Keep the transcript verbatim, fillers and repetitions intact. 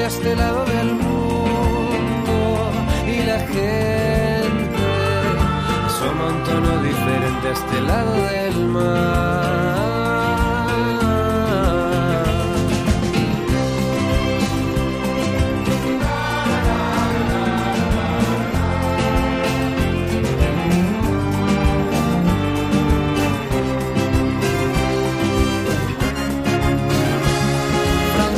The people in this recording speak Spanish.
este lado del mundo y la gente asoma un tono diferente a este lado del mar.